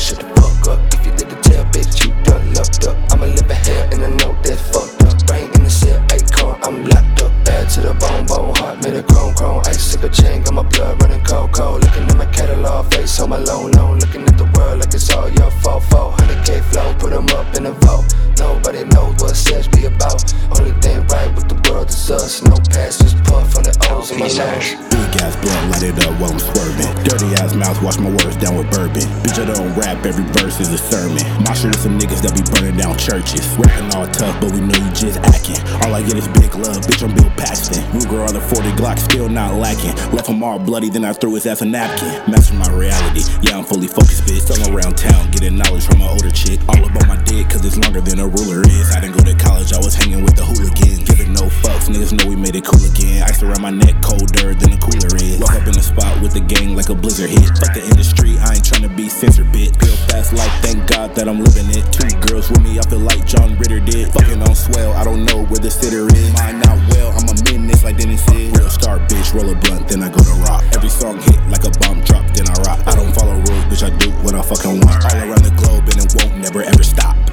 shut the fuck up. If you did the tell, bitch, you done locked up. I'ma live in hell and I know that's fucked up. Brain in the cell, acorn, I'm locked up. Bad to the bone, bone heart, made a chrome, ice, sick a chain, got my blood running cold. Looking at my catalog, face on my loan. Looking at the world like it's all your fault. 100K flow, put them up in a vault. Nobody knows what sex be about. Only thing right with the world is us. No past, just puff on the O's in my lungs. Big ass blunt, light it up while I'm swerving. Dirty ass mouth, wash my words down with bourbon. Bitch, I don't rap, every verse is a sermon. My shit is some niggas that be burning down churches. Rapping all tough, but we know you just acting. All I get is big love, bitch, I'm Bill Paxton. Ruger on the 40 Glock, still not lacking. Left him all bloody, then I threw his ass a napkin. Master my reality, yeah, I'm fully focused, bitch. Still around town, getting knowledge from an older chick. All about my dick, cause it's longer than a ruler is. I didn't go to college, I was hanging with the hooligans. Giving no fucks, niggas know we made it cool again. Ice around my neck, colder than a cooler is. Walk up in the spot with the gang like a blizzard hit. Fuck the industry, I ain't tryna be censored, bitch. Real fast life, thank God that I'm living it. 2 girls with me, I feel like John Ritter did. Fucking on swell, I don't know where the sitter is. Mine out well, I'm a menace like Dennis is. Real star, bitch, roll a blunt, then I go to rock. Every song hit like a bomb drop, then I rock. I don't follow rules, bitch, I do what I fucking want. All around the globe and it won't never ever stop.